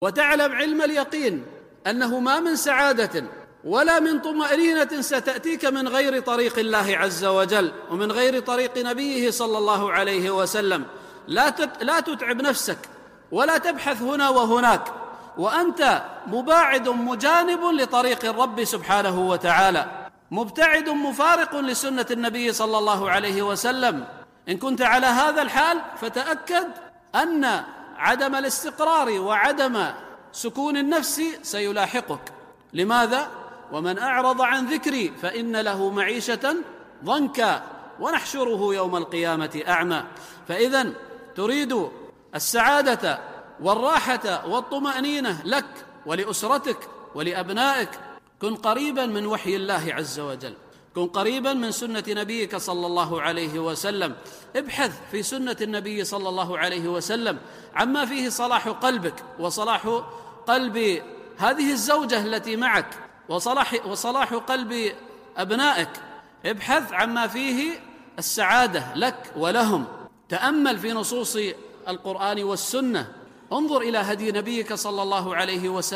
وتعلم علم اليقين أنه ما من سعادة ولا من طمأنينة ستأتيك من غير طريق الله عز وجل ومن غير طريق نبيه صلى الله عليه وسلم. لا تتعب نفسك ولا تبحث هنا وهناك وأنت مباعد مجانب لطريق الرب سبحانه وتعالى، مبتعد مفارق لسنة النبي صلى الله عليه وسلم. إن كنت على هذا الحال فتأكد أن عدم الاستقرار وعدم سكون النفس سيلاحقك. لماذا؟ ومن أعرض عن ذكري فإن له معيشة ضنكا ونحشره يوم القيامة أعمى. فإذن تريد السعادة والراحة والطمأنينة لك ولأسرتك ولأبنائك، كن قريبا من وحي الله عز وجل، كن قريبا من سنة نبيك صلى الله عليه وسلم. ابحث في سنة النبي صلى الله عليه وسلم عما فيه صلاح قلبك وصلاح قلب هذه الزوجة التي معك وصلاح قلب أبنائك. ابحث عما فيه السعادة لك ولهم. تأمل في نصوص القرآن والسنة، انظر إلى هدي نبيك صلى الله عليه وسلم